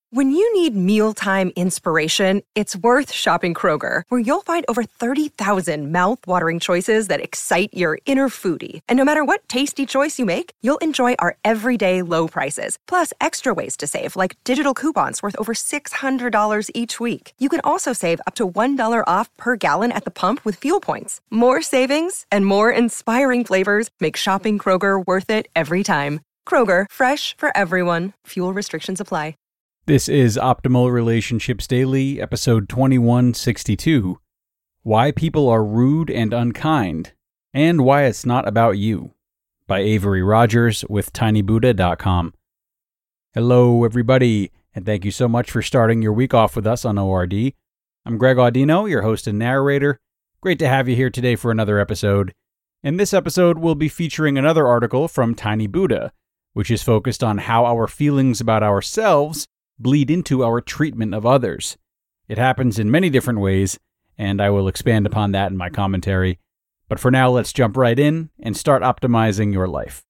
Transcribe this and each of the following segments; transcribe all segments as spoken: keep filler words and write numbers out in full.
When you need mealtime inspiration, it's worth shopping Kroger, where you'll find over thirty thousand mouth-watering choices that excite your inner foodie. And no matter what tasty choice you make, you'll enjoy our everyday low prices, plus extra ways to save, like digital coupons worth over six hundred dollars each week. You can also save up to one dollar off per gallon at the pump with fuel points. More savings and more inspiring flavors make shopping Kroger worth it every time. Kroger, fresh for everyone. Fuel restrictions apply. This is Optimal Relationships Daily, episode twenty-one sixty-two, Why People Are Rude and Unkind, and Why It's Not About You, by Avery Rogers with tiny buddha dot com. Hello, everybody, and thank you so much for starting your week off with us on O R D. I'm Greg Audino, your host and narrator. Great to have you here today for another episode. In this episode, we'll be featuring another article from Tiny Buddha, which is focused on how our feelings about ourselves bleed into our treatment of others. It happens in many different ways, and I will expand upon that in my commentary. But for now, let's jump right in and start optimizing your life.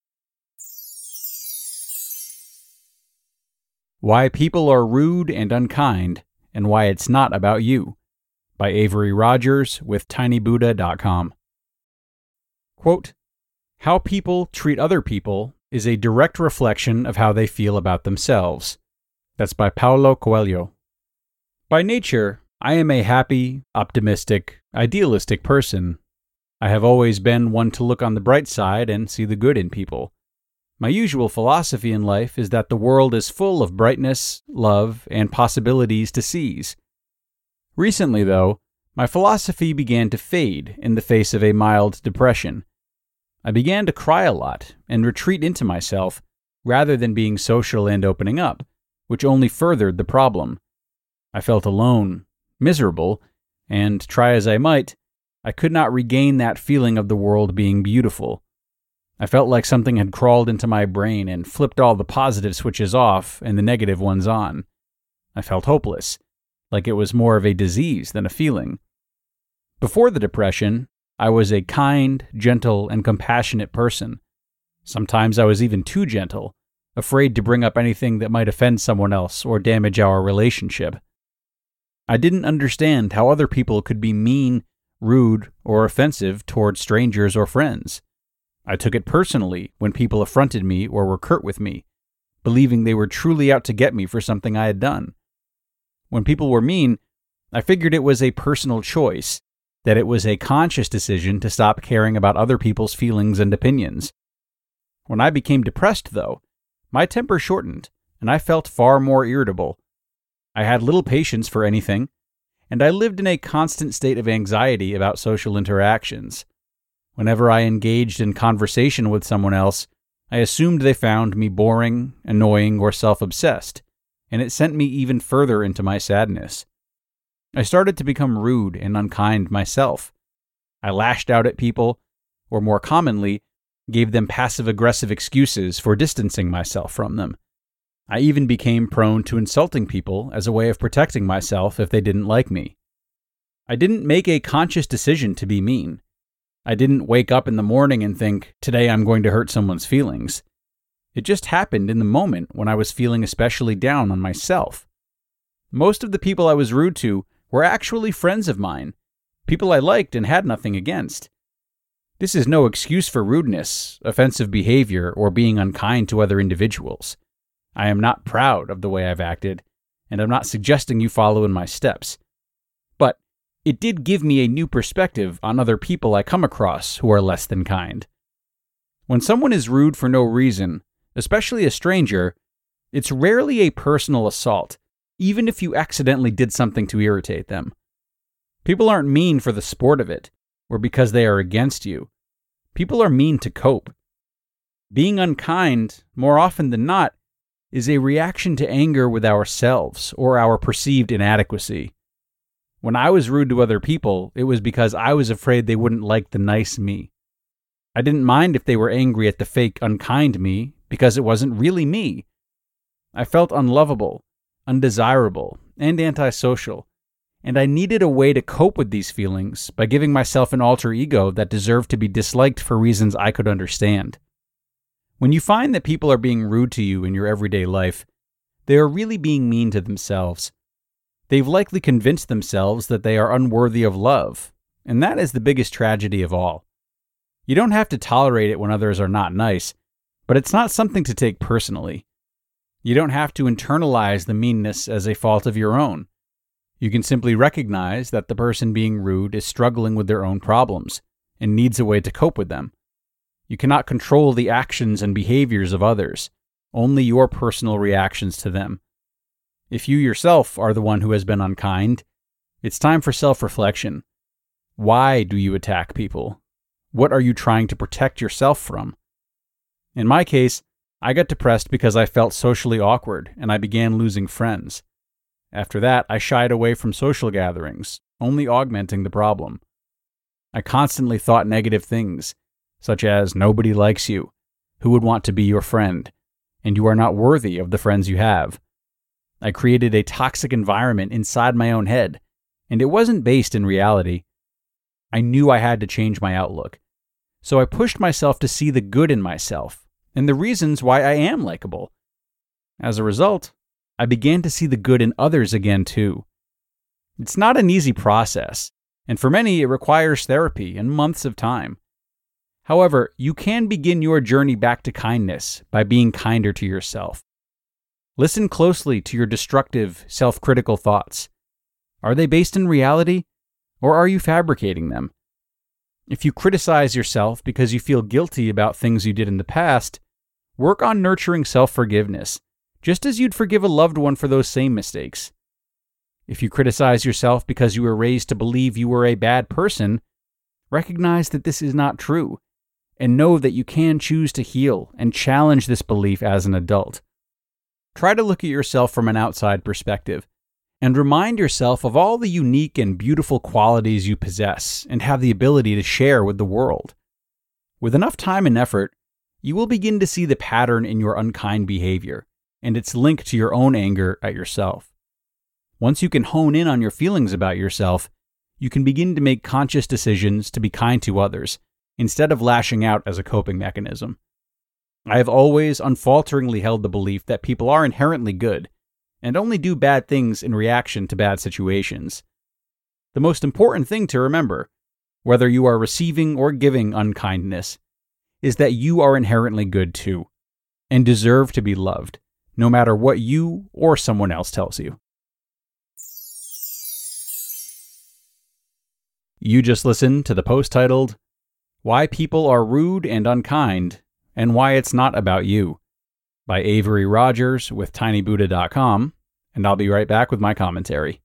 Why People Are Rude and Unkind, and Why It's Not About You, by Avery Rogers with tiny buddha dot com. Quote, How people treat other people is a direct reflection of how they feel about themselves. That's by Paulo Coelho. By nature, I am a happy, optimistic, idealistic person. I have always been one to look on the bright side and see the good in people. My usual philosophy in life is that the world is full of brightness, love, and possibilities to seize. Recently, though, my philosophy began to fade in the face of a mild depression. I began to cry a lot and retreat into myself rather than being social and opening up, which only furthered the problem. I felt alone, miserable, and try as I might, I could not regain that feeling of the world being beautiful. I felt like something had crawled into my brain and flipped all the positive switches off and the negative ones on. I felt hopeless, like it was more of a disease than a feeling. Before the depression, I was a kind, gentle, and compassionate person. Sometimes I was even too gentle, afraid to bring up anything that might offend someone else or damage our relationship. I didn't understand how other people could be mean, rude, or offensive toward strangers or friends. I took it personally when people affronted me or were curt with me, believing they were truly out to get me for something I had done. When people were mean, I figured it was a personal choice, that it was a conscious decision to stop caring about other people's feelings and opinions. When I became depressed, though, my temper shortened, and I felt far more irritable. I had little patience for anything, and I lived in a constant state of anxiety about social interactions. Whenever I engaged in conversation with someone else, I assumed they found me boring, annoying, or self-obsessed, and it sent me even further into my sadness. I started to become rude and unkind myself. I lashed out at people, or more commonly, gave them passive-aggressive excuses for distancing myself from them. I even became prone to insulting people as a way of protecting myself if they didn't like me. I didn't make a conscious decision to be mean. I didn't wake up in the morning and think, today I'm going to hurt someone's feelings. It just happened in the moment when I was feeling especially down on myself. Most of the people I was rude to were actually friends of mine, people I liked and had nothing against. This is no excuse for rudeness, offensive behavior, or being unkind to other individuals. I am not proud of the way I've acted, and I'm not suggesting you follow in my steps. But it did give me a new perspective on other people I come across who are less than kind. When someone is rude for no reason, especially a stranger, it's rarely a personal assault, even if you accidentally did something to irritate them. People aren't mean for the sport of it, or because they are against you. People are mean to cope. Being unkind, more often than not, is a reaction to anger with ourselves or our perceived inadequacy. When I was rude to other people, it was because I was afraid they wouldn't like the nice me. I didn't mind if they were angry at the fake unkind me because it wasn't really me. I felt unlovable, undesirable, and antisocial, and I needed a way to cope with these feelings by giving myself an alter ego that deserved to be disliked for reasons I could understand. When you find that people are being rude to you in your everyday life, they are really being mean to themselves. They've likely convinced themselves that they are unworthy of love, and that is the biggest tragedy of all. You don't have to tolerate it when others are not nice, but it's not something to take personally. You don't have to internalize the meanness as a fault of your own. You can simply recognize that the person being rude is struggling with their own problems and needs a way to cope with them. You cannot control the actions and behaviors of others, only your personal reactions to them. If you yourself are the one who has been unkind, it's time for self-reflection. Why do you attack people? What are you trying to protect yourself from? In my case, I got depressed because I felt socially awkward and I began losing friends. After that, I shied away from social gatherings, only augmenting the problem. I constantly thought negative things, such as nobody likes you, who would want to be your friend, and you are not worthy of the friends you have. I created a toxic environment inside my own head, and it wasn't based in reality. I knew I had to change my outlook, so I pushed myself to see the good in myself and the reasons why I am likable. As a result, I began to see the good in others again too. It's not an easy process, and for many it requires therapy and months of time. However, you can begin your journey back to kindness by being kinder to yourself. Listen closely to your destructive, self-critical thoughts. Are they based in reality, or are you fabricating them? If you criticize yourself because you feel guilty about things you did in the past, work on nurturing self-forgiveness, just as you'd forgive a loved one for those same mistakes. If you criticize yourself because you were raised to believe you were a bad person, recognize that this is not true, and know that you can choose to heal and challenge this belief as an adult. Try to look at yourself from an outside perspective, and remind yourself of all the unique and beautiful qualities you possess and have the ability to share with the world. With enough time and effort, you will begin to see the pattern in your unkind behavior and its link to your own anger at yourself. Once you can hone in on your feelings about yourself, you can begin to make conscious decisions to be kind to others instead of lashing out as a coping mechanism. I have always unfalteringly held the belief that people are inherently good and only do bad things in reaction to bad situations. The most important thing to remember, whether you are receiving or giving unkindness, is that you are inherently good too, and deserve to be loved, no matter what you or someone else tells you. You just listened to the post titled, Why People Are Rude and Unkind, and Why It's Not About You, by Avery Rogers with tiny buddha dot com, and I'll be right back with my commentary.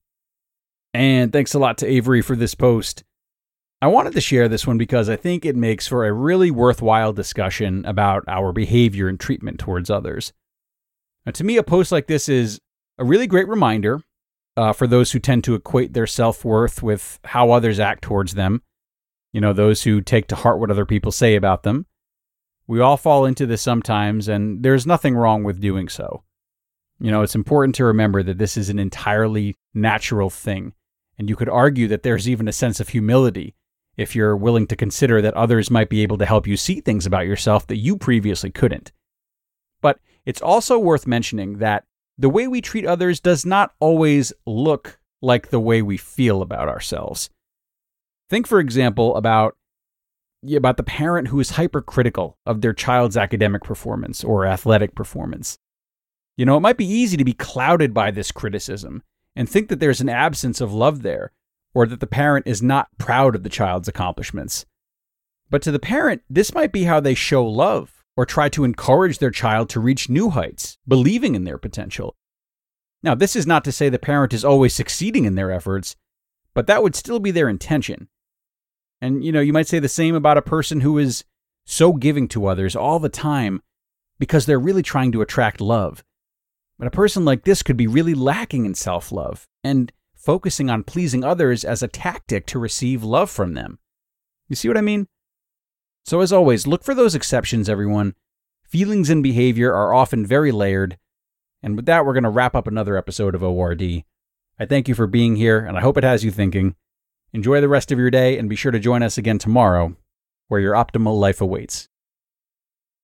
And thanks a lot to Avery for this post. I wanted to share this one because I think it makes for a really worthwhile discussion about our behavior and treatment towards others. Now, to me, a post like this is a really great reminder uh, for those who tend to equate their self-worth with how others act towards them. You know, those who take to heart what other people say about them. We all fall into this sometimes, and there's nothing wrong with doing so. You know, it's important to remember that this is an entirely natural thing, and you could argue that there's even a sense of humility if you're willing to consider that others might be able to help you see things about yourself that you previously couldn't. But it's also worth mentioning that the way we treat others does not always look like the way we feel about ourselves. Think, for example, about, about the parent who is hypercritical of their child's academic performance or athletic performance. You know, it might be easy to be clouded by this criticism and think that there's an absence of love there, or that the parent is not proud of the child's accomplishments. But to the parent, this might be how they show love or try to encourage their child to reach new heights, believing in their potential. Now, this is not to say the parent is always succeeding in their efforts, but that would still be their intention. And, you know, you might say the same about a person who is so giving to others all the time because they're really trying to attract love. But a person like this could be really lacking in self-love and focusing on pleasing others as a tactic to receive love from them. You see what I mean? So as always, look for those exceptions, everyone. Feelings and behavior are often very layered. And with that, we're going to wrap up another episode of O R D. I thank you for being here, and I hope it has you thinking. Enjoy the rest of your day, and be sure to join us again tomorrow, where your optimal life awaits.